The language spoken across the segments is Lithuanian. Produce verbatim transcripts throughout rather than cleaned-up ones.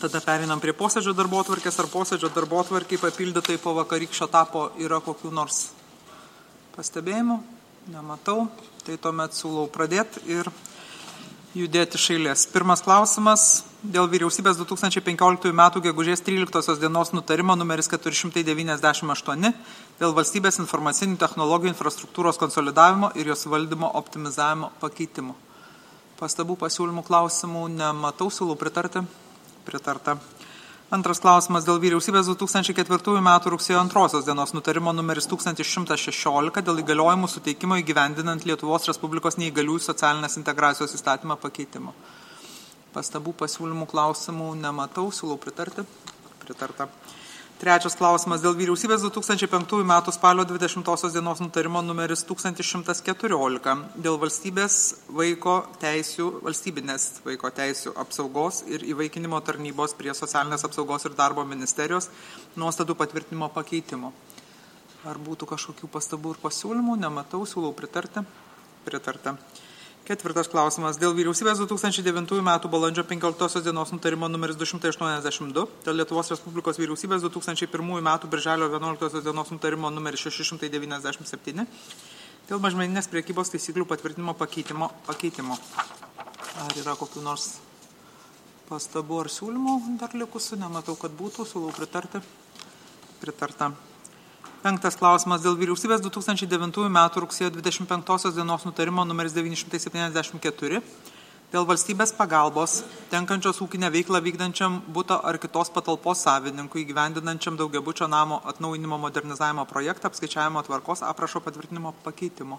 Tada perinam prie posėdžio darbotvarkės. Ar posėdžio darbotvarkiai papildytai po vakarykščio tapo yra kokių nors pastebėjimų? Nematau. Tai tuomet siūlau pradėti ir judėti iš eilės. Pirmas klausimas dėl vyriausybės du tūkstančiai penkioliktųjų metų gegužės tryliktosios dienos nutarimo numeris keturi šimtai devyniasdešimt aštuoni dėl valstybės informacinių technologijų infrastruktūros konsolidavimo ir jos valdymo optimizavimo pakeitimo. Pastabų, pasiūlymų, klausimų nematau, siūlau pritarti. Pritarta. Antras klausimas dėl vyriausybės du tūkstančiai ketvirtųjų metų rugsėjo antrosios dienos nutarimo numeris tūkstantis šimtas šešiolika dėl įgaliojimų suteikimo įgyvendinant Lietuvos Respublikos neįgaliųjų socialinės integracijos įstatymą pakeitimo. Pastabų, pasiūlymų, klausimų nematau, siūlau pritarti. Pritarta. Trečias klausimas dėl vyriausybės du tūkstančiai penktųjų metų spalio dvidešimtosios dienos nutarimo numeris tūkstantis šimtas keturiolika dėl valstybės vaiko teisių, valstybinės vaiko teisių apsaugos ir įvaikinimo tarnybos prie socialinės apsaugos ir darbo ministerijos nuostatų patvirtinimo pakeitimo. Ar būtų kažkokių pastabų ir pasiūlymų? Nematau, siūlau pritarti. Pritarta. Ketvirtas klausimas dėl vyriausybės du tūkstančiai devintųjų metų balandžio penkioliktosios dienos nutarimo numeris du šimtai aštuoniasdešimt du dėl Lietuvos Respublikos vyriausybės du tūkstančiai pirmųjų metų birželio vienuoliktosios dienos nutarimo numeris šeši šimtai devyniasdešimt septyni dėl mažmeninės priekybos taisyklių patvirtinimo pakeitimo. pakeitimo. Ar yra kokių nors pastabų ar siūlymų dar likusių? Nematau, kad būtų. Siūlau pritarti. Pritarta. Penktas klausimas dėl vyriausybės du tūkstančiai devintųjų metų rugsėjo dvidešimt penktosios dienos nutarimo numeris devyni šimtai septyniasdešimt keturi dėl valstybės pagalbos tenkančios ūkinę veiklą vykdančiam buto ar kitos patalpos savininkui įgyvendinančiam daugiabučio namo atnaujinimo modernizavimo projektą apskaičiavimo tvarkos aprašo patvirtinimo pakeitimo.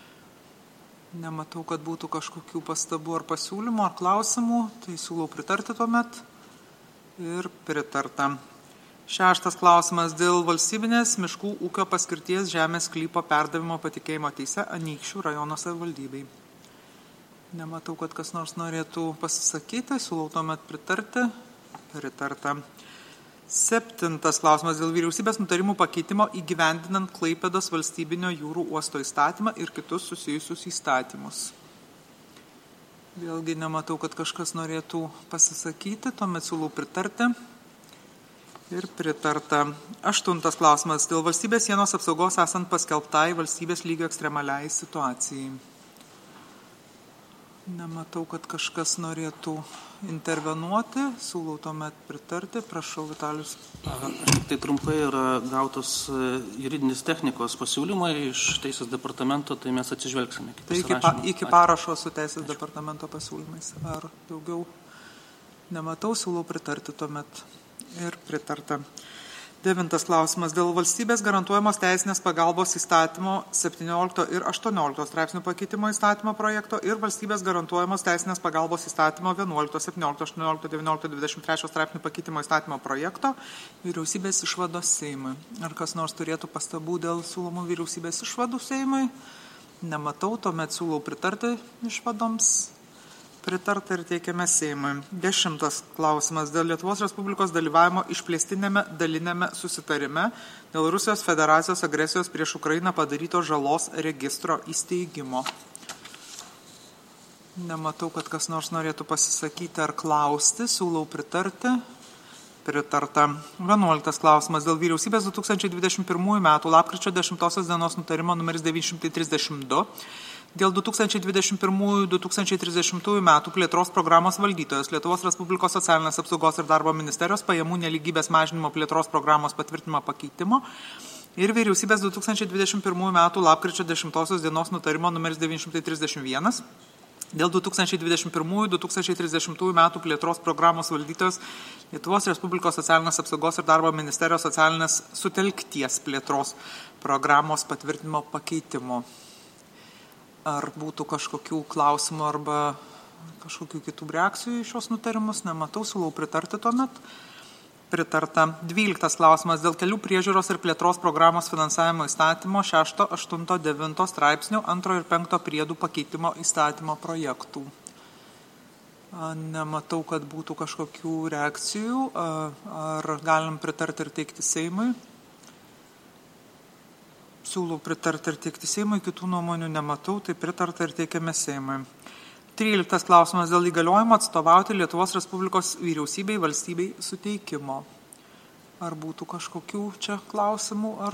Nematau, kad būtų kažkokių pastabų ar pasiūlymų ar klausimų, tai siūlau pritarti tuomet ir pritarta. Šeštas klausimas dėl valstybinės miškų ūkio paskirties žemės sklypo perdavimo patikėjimo teise Anykščių rajono savivaldybei. Nematau, kad kas nors norėtų pasisakyti, siūlau tuomet pritarti. Pritarta. Septintas klausimas dėl vyriausybės nutarimų pakeitimo įgyvendinant Klaipėdos valstybinio jūrų uosto įstatymą ir kitus susijusius įstatymus. Vėlgi nematau, kad kažkas norėtų pasisakyti, tuomet siūlau pritarti. Ir pritarta. Aštuntas klausimas dėl valstybės sienos apsaugos esant paskelbtai valstybės lygio ekstremaliai situacijai. Nematau, kad kažkas norėtų intervenuoti. Siūlau tuomet pritarti. Prašau, Vitalijus. Tai trumpai yra gautos juridinės technikos pasiūlymai iš Teisės departamento, tai mes atsižvelgsime. Tai iki, pa, iki parašo su Teisės Ačiū. Departamento pasiūlymais. Ar daugiau nematau, siūlau pritarti tuomet. Ir pritarta. Devintas klausimas dėl valstybės garantuojamos teisinės pagalbos įstatymo septyniolikto ir aštuoniolikto straipsnių pakeitimo įstatymo projekto ir valstybės garantuojamos teisinės pagalbos įstatymo vienuolikto, septyniolikto, aštuoniolikto, devyniolikto, dvidešimt trečio straipsnių pakeitimo įstatymo projekto vyriausybės išvados Seimui. Ar kas nors turėtų pastabų dėl siūlomų vyriausybės išvadų Seimui? Nematau, tuomet siūlau pritarti išvadoms. Pritarta ir teikiame Seimui. Dešimtas klausimas dėl Lietuvos Respublikos dalyvavimo išplėstinėme dalinėme susitarime dėl Rusijos Federacijos agresijos prieš Ukrainą padarytos žalos registro įsteigimo. Nematau, kad kas nors norėtų pasisakyti ar klausti. Siūlau pritarti. Pritarta. Vienuoliktas klausimas dėl vyriausybės du tūkstančiai dvidešimt pirmųjų metų lapkričio dešimtosios dienos nutarimo numeris devyni šimtai trisdešimt du dėl du tūkstančiai dvidešimt pirmųjų - du tūkstančiai trisdešimtųjų metų plėtros programos valdytojos Lietuvos Respublikos socialinės apsaugos ir darbo ministerijos pajamų nelygybės mažinimo plėtros programos patvirtinimo pakeitimo ir vyriausybės du tūkstančiai dvidešimt pirmųjų metų lapkričio dešimtosios dienos nutarimo numeris devyni šimtai trisdešimt vienas dėl du tūkstančiai dvidešimt pirmųjų - du tūkstančiai trisdešimtųjų metų plėtros programos valdytojos Lietuvos Respublikos socialinės apsaugos ir darbo ministerijos socialinės sutelkties plėtros programos patvirtinimo pakeitimo. Ar būtų kažkokių klausimų arba kažkokių kitų reakcijų į šios nutarimus? Nematau, siūlau pritarti tuomet. Pritarta. Dvyliktas klausimas dėl kelių priežiūros ir plėtros programos finansavimo įstatymo šešto, aštunto, devinto straipsnių antro ir penkto priedų pakeitimo įstatymo projektų. Nematau, kad būtų kažkokių reakcijų. Ar galim pritarti ir teikti Seimui? Siūlau pritarti ir teikti Seimui, kitų nuomonių nematau, tai pritarta ir teikiame Seimui. Tryliktas klausimas dėl įgaliojimo atstovauti Lietuvos Respublikos vyriausybei valstybei suteikimo. Ar būtų kažkokių čia klausimų ar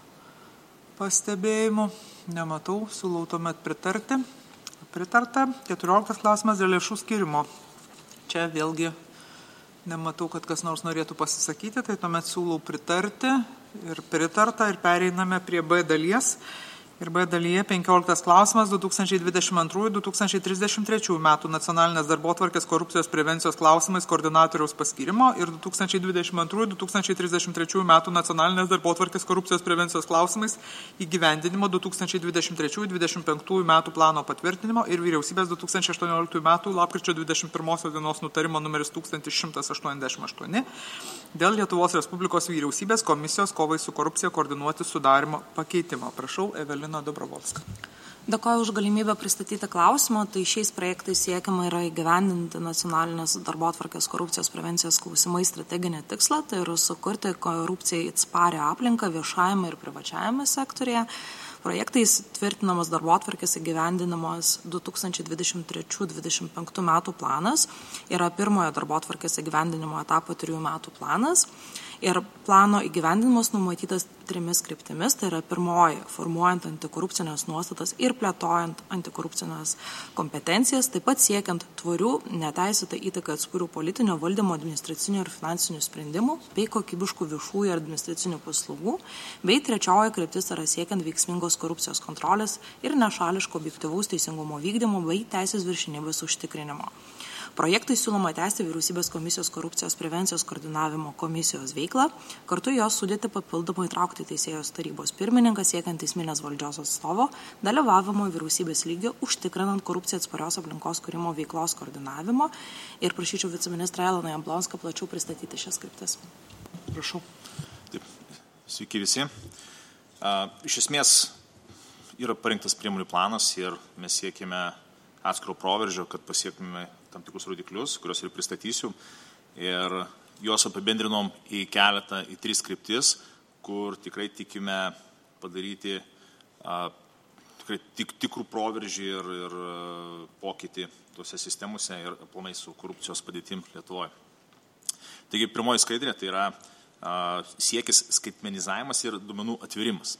pastebėjimų? Nematau, siūlau tuomet pritarti. Pritarta. Keturioliktas klausimas dėl lėšų skirimo. Čia vėlgi nematau, kad kas nors norėtų pasisakyti, tai tuomet siūlau pritarti ir pritarta ir pereiname prie B dalies. Ir B dalyje penkioliktas klausimas du tūkstančiai dvidešimt antrųjų - du tūkstančiai trisdešimt trečiųjų metų nacionalinės darbotvarkės korupcijos prevencijos klausimais koordinatoriaus paskyrimo ir du tūkstančiai dvidešimt antrųjų - du tūkstančiai trisdešimt trečiųjų metų nacionalinės darbotvarkės korupcijos prevencijos klausimais įgyvendinimo du tūkstančiai dvidešimt trečiųjų - dvidešimt penktųjų metų plano patvirtinimo ir vyriausybės du tūkstančiai aštuonioliktųjų metų lapkričio dvidešimt pirmosios dienos nutarimo numeris tūkstantis šimtas aštuoniasdešimt aštuoni dėl Lietuvos Respublikos vyriausybės komisijos kovai su korupcija koordinuoti sudarimo pakeitimo. Prašau, Evelina Dobrovolska. Dėkoju už galimybę pristatyti klausimą. Tai šiais projektais siekiama yra įgyvendinti nacionalinės darbotvarkės korupcijos prevencijos klausimai strateginį tikslą, tai yra sukurti korupcijai atsparią aplinką viešajame ir privačiajame sektorėje. Projektais tvirtinamas darbotvarkės įgyvendinimas du tūkstančiai dvidešimt trečių - dvidešimt penktų metų planas yra pirmojo darbotvarkės įgyvendinimo etapo trijų metų planas. Ir plano įgyvendinimas numatytas trimis kryptimis, tai yra pirmoji - formuojant antikorupcinės nuostatas ir plėtojant antikorupcinės kompetencijas, taip pat siekiant tvarių, neteisėtą įtaką atsparių politinio valdymo, administracinių ir finansinių sprendimų bei kokybiškų viešųjų ir administracinių paslaugų, bei trečioji kryptis yra siekiant veiksmingos korupcijos kontrolės ir nešališko objektyvaus teisingumo vykdymo bei teisės viršenybės užtikrinimo. Projektai siūloma tęsti vyriausybės komisijos korupcijos prevencijos koordinavimo komisijos veiklą, kartu jos sudėti papildomai įtraukti teisėjos tarybos pirmininką siekiant teisminės valdžios atstovo, dalyvavimo vyriausybės lygio užtikrinant korupciją atsparios aplinkos kūrimo veiklos koordinavimo ir prašyčiau viceministrą Eloną Jablonską plačiau pristatyti šias kryptis. Prašau. Taip, sveiki visi. A, iš esmės yra parinktas priemonių planas ir mes siekime atskiro proveržio, kad pasiektume tam tikrus rodiklius, kuriuos ir pristatysiu. Ir juos apibendrinom į keletą, į tris kryptis, kur tikrai tikime padaryti a, tikrai tik, tikrų proveržį ir, ir pokytį tose sistemose ir aplamai su korupcijos padėtim Lietuvoje. Taigi, pirmoji skaidrė tai yra a, siekis skaitmenizavimas ir duomenų atvirimas.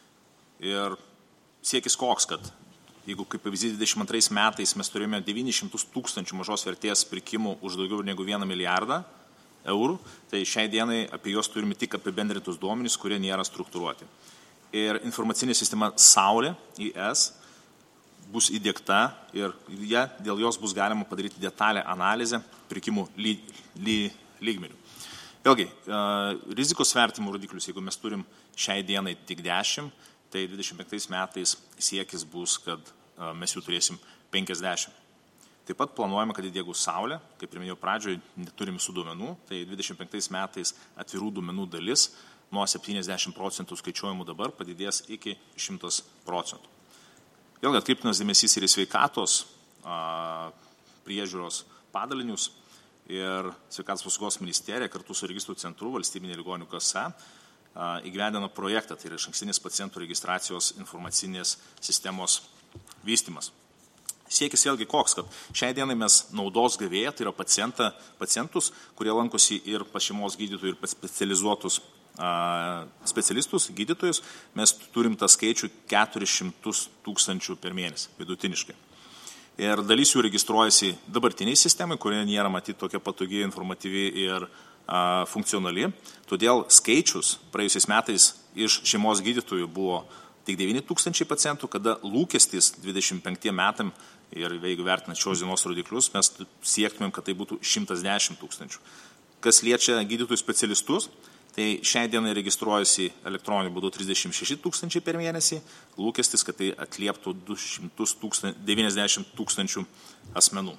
Ir siekis koks, kad jeigu kaip pavyzdys dvidešimt antrais metais mes turėjome devynis šimtus tūkstančių mažos vertės pirkimų už daugiau negu vieną milijardą eurų, tai šiai dienai apie juos turime tik apibendrintus duomenys, kurie nėra struktūruoti. Ir informacinė sistema Saulė I S bus įdiegta ir ja, dėl jos bus galima padaryti detalę analizę pirkimų ly, ly, lygmenių. Vėlgi, rizikos vertimo rodiklius, jeigu mes turim šiai dienai tik dešimt, tai dvidešimt penktais metais siekis bus, kad mes jų turėsim penkiasdešimt. Taip pat planuojame, kad įdiegus Saulė, kaip ir minėjau pradžioje, neturim visų duomenų, tai dvidešimt penktais metais atvirų duomenų dalis nuo septyniasdešimt procentų skaičiuojamų dabar padidės iki šimtas procentų. Vėlgi atkreiptinas dėmesys ir į sveikatos a, priežiūros padalinius ir sveikatos apsaugos ministerija kartu su registrų centru valstybinė ligonių kasa įgyvendino projektą, tai yra išankstinės pacientų registracijos informacinės sistemos vystymas. Siekis vėlgi koks, kad šiai dienai mes naudos gavėję, tai yra pacientą, pacientus, kurie lankosi ir pas šeimos gydytojų ir pas specializuotus a, specialistus, gydytojus, mes turim tą skaičių keturis šimtus tūkstančių per mėnesį vidutiniškai. Ir dalis jų registruojasi dabartiniai sistemai, kurie nėra matyti tokia patogi, informatyvi ir a, funkcionali. Todėl skaičius praėjusiais metais iš šeimos gydytojų buvo tik devyni tūkstančiai pacientų, kada lūkestis dvidešimt penktiem metam ir jeigu vertinant šios dienos rodiklius, mes siektumėm, kad tai būtų šimtas dešimt tūkstančių. Kas liečia gydytojų specialistus, tai šiai dienai registruojasi elektroniniu būdu trisdešimt šeši tūkstančiai per mėnesį, lūkestis, kad tai atlieptų du šimtus devyniasdešimt tūkstančių asmenų.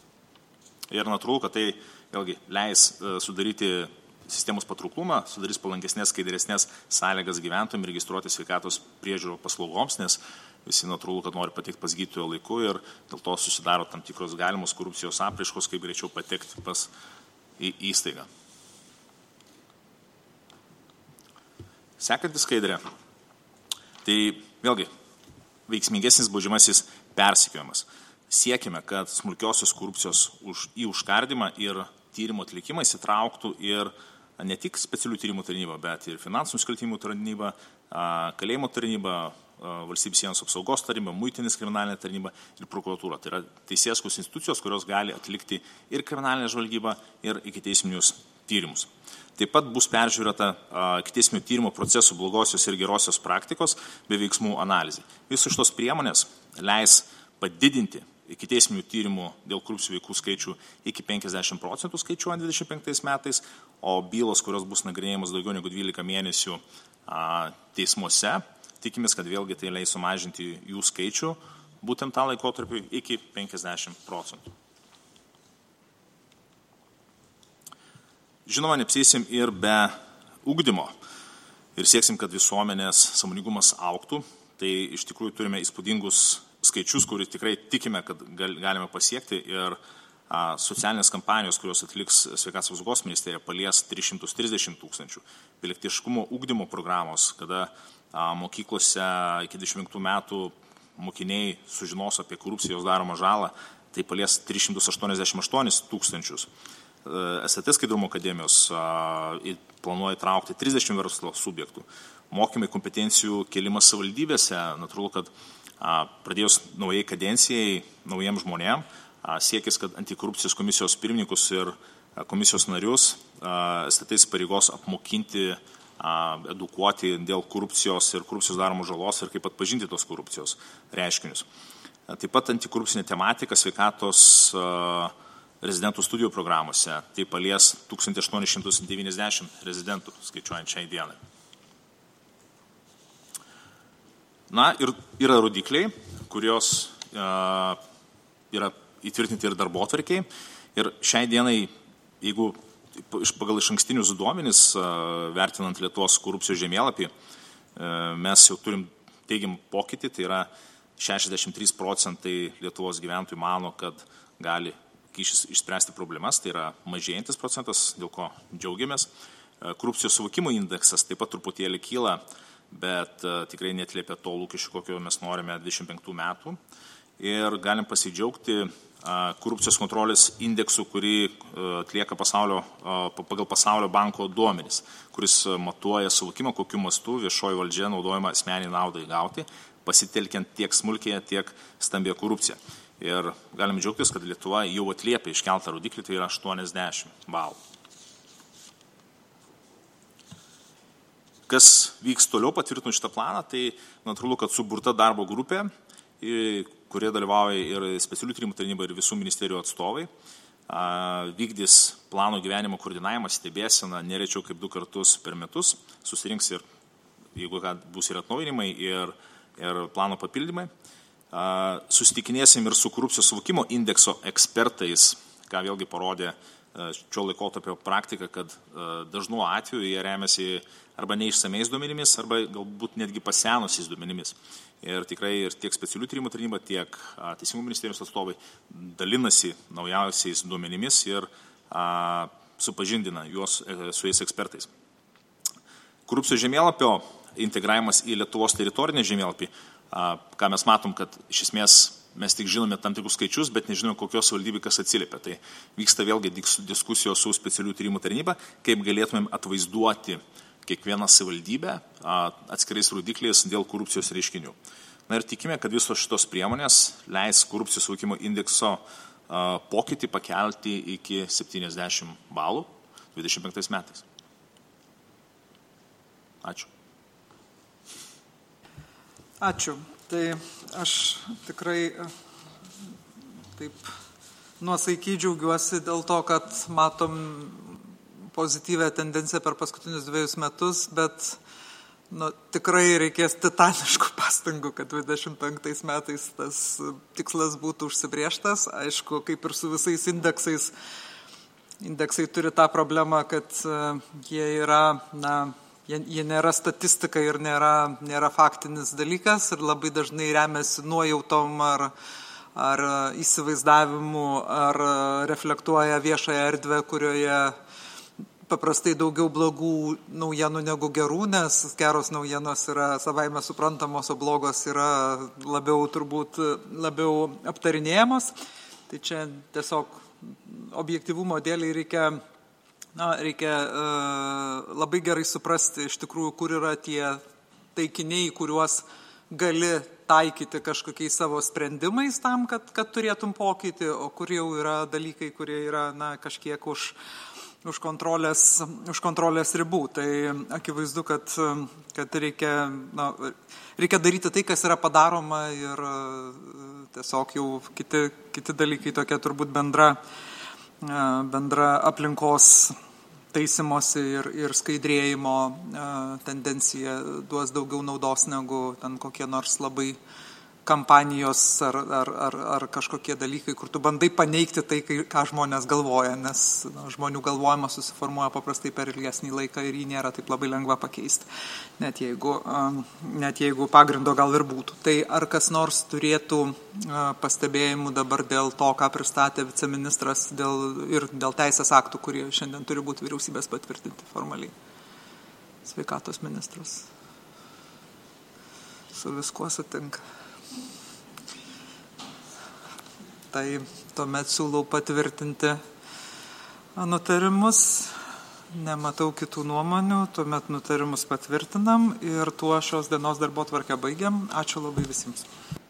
Ir natūralu, kad tai vėlgi leis sudaryti sistemos patrauklumą, sudarys palankesnės, skaidresnės sąlygas gyventojams registruoti sveikatos priežiūro paslaugoms, nes visi natūralu, kad nori patekti pas gydytojo laiku ir dėl to susidaro tam tikros galimos korupcijos apraiškos, kaip greičiau patekti pas į įstaigą. Sekanti skaidrė. Tai vėlgi veiksmingesnis baudžiamasis persekiojimas. siekime, kad smulkiosios korupcijos už, į užkardimą ir tyrimo atlikimą įsitrauktų ir ne tik specialių tyrimų tarnyba, bet ir finansų nusikaltimų tarnyba, kalėjimo tarnyba, valstybės sienos apsaugos tarnyba, muitinės kriminalinė tarnyba ir prokuratūra. Tai yra teisėsaugos institucijos, kurios gali atlikti ir kriminalinę žvalgybą, ir ikiteisminius tyrimus. Taip pat bus peržiūrėta ikiteisminio tyrimo procesų blogosios ir gerosios praktikos bei veiksmų analizė. Visos šitos priemonės leis padidinti ikiteisminių tyrimų dėl korupcijų veikų skaičių iki penkiasdešimt procentų skaičiuojant dvidešimt penktais metais, o bylos, kurios bus nagrinėjamos daugiau negu dvylika mėnesių teismuose, tikimės, kad vėlgi tai leis sumažinti jų skaičių būtent tą laikotarpį iki penkiasdešimt procentų. Žinoma, neapseisim ir be ugdymo ir sieksim, kad visuomenės sąmoningumas augtų. Tai iš tikrųjų turime įspūdingus skaičius, kurių tikrai tikime, kad galime pasiekti ir a, socialinės kampanijos, kurios atliks Sveikatos apsaugos ministerija, palies tris šimtus trisdešimt tūkstančių. Pilietiškumo ugdymo programos, kada a, mokyklose iki dvidešimt penktų metų mokiniai sužinos apie korupcijos daromą žalą, tai palies tris šimtus aštuoniasdešimt aštuonis tūkstančius. S A T skaidrumo akademijos a, planuoja įtraukti trisdešimt verslo subjektų. Mokymai kompetencijų kėlimas savivaldybėse, natūralu, kad a, pradėjus naujai kadencijai, naujiem žmonėm, a, siekis, kad antikorupcijos komisijos pirmininkus ir a, komisijos narius S A T pareigos apmokinti, a, edukuoti dėl korupcijos ir korupcijos daromų žalos ir kaip atpažinti tos korupcijos reiškinius. A, taip pat antikorupcinė tematika sveikatos a, rezidentų studijų programuose, tai palies tūkstantis aštuonis šimtus devyniasdešimt rezidentų skaičiuojant šiai dienai. Na ir yra rodikliai, kurios uh, yra įtvirtinti ir darbotvarkiai. Ir šiai dienai, jeigu pagal išankstinius duomenis, uh, vertinant Lietuvos korupcijos žemėlapį, uh, mes jau turim teigiamą pokytį, tai yra šešiasdešimt trys procentai Lietuvos gyventojų mano, kad gali kyšis išspręsti problemas, tai yra mažėjantis procentas, dėl ko džiaugiamės. Uh, korupcijos suvokimo indeksas taip pat truputėlį kyla, bet uh, tikrai neatliepia to lūkesčių, kokio mes norime dvidešimt penktų metų. Ir galim pasidžiaugti uh, korupcijos kontrolės indeksu, kurį uh, atlieka pasaulio, uh, pagal pasaulio banko duomenis, kuris uh, matuoja suvokimą, kokiu mastu viešoji valdžia naudojama asmeniai naudai gauti, pasitelkiant tiek smulkėje, tiek stambėje korupciją. Ir galim džiaugtis, kad Lietuva jau atliepia iškeltą rodiklį, tai yra aštuoniasdešimt balų. Kas vyks toliau patvirtinus šitą planą, tai natūralu, kad suburta darbo grupė, kurie dalyvauja ir specialių tyrimų tarnyba, ir visų ministerijų atstovai, vykdys plano gyvenimo koordinavimą, stebėseną nerečiau kaip du kartus per metus, susirinks ir, jeigu bus ir atnaujinimai, ir, ir plano papildymai. Susitikinėsim ir su korupcijos suvokimo indekso ekspertais, ką vėlgi parodė šio laikotarpio praktika, kad dažnu atveju jie remiasi arba neišsameis duomenimis, arba galbūt netgi pasenusiais duomenimis. Ir tikrai ir tiek specialių tyrimų tarnyba, tiek Teisingumo ministerijos atstovai dalinasi naujausiais duomenimis ir a, supažindina juos su jais ekspertais. Korupcijos žemėlapio integravimas į Lietuvos teritorinį žemėlapį, a, ką mes matom, kad iš esmės mes tik žinome tam tikrus skaičius, bet nežinome, kokios valdybė kas atsiliepia. Tai vyksta vėlgi diskusijos su specialių tyrimų tarnyba, kaip galėtumėm atvaizduoti kiekvieną savivaldybę atskirais rodikliais dėl korupcijos reiškinių. Na ir tikime, kad visos šitos priemonės leis korupcijos suvokimo indekso pokytį pakelti iki septyniasdešimt balų dvidešimt penktais metais. Ačiū. Ačiū. Tai aš tikrai taip nuosaikiai džiaugiuosi dėl to, kad matom pozityvę tendenciją per paskutinius dviejus metus, bet nu, tikrai reikės titaniškų pastangų, kad dvidešimt penktais metais tas tikslas būtų užsibrėžtas. Aišku, kaip ir su visais indeksais, indeksai turi tą problemą, kad jie yra, na, Jie, jie nėra statistika ir nėra, nėra faktinis dalykas ir labai dažnai remiasi nuojautom ar, ar įsivaizdavimu, ar reflektuoja viešąją erdvę, kurioje paprastai daugiau blogų naujienų negu gerų, nes geros naujienos yra savaime suprantamos, o blogos yra labiau turbūt labiau aptarinėjamos. Tai čia tiesiog objektyvumo dėliai reikia, na, reikia uh, labai gerai suprasti iš tikrųjų, kur yra tie taikiniai, kuriuos gali taikyti kažkokiais savo sprendimais tam, kad, kad turėtum pokytį, o kur jau yra dalykai, kurie yra na, kažkiek už, už, kontrolės, už kontrolės ribų. Tai akivaizdu, kad, kad reikia, na, reikia daryti tai, kas yra padaroma ir tiesiog jau kiti, kiti dalykai tokia turbūt bendra, bendra aplinkos taisimosi ir, ir skaidrėjimo e, tendencija duos daugiau naudos negu ten kokie nors labai kampanijos ar, ar, ar, ar kažkokie dalykai, kur tu bandai paneigti tai, ką žmonės galvoja, nes na, žmonių galvojimas susiformuoja paprastai per ilgesnį laiką ir jį nėra taip labai lengva pakeisti, net jeigu, net jeigu pagrindo gal ir būtų. Tai ar kas nors turėtų pastebėjimų dabar dėl to, ką pristatė viceministras dėl, ir dėl teisės aktų, kurie šiandien turi būti vyriausybės patvirtinti formaliai? Sveikatos ministras su viskuo sutinka. Tai tuomet siūlau patvirtinti nutarimus, nematau kitų nuomonių, tuomet nutarimus patvirtinam ir tuo šios dienos darbotvarkę baigiam. Ačiū labai visiems.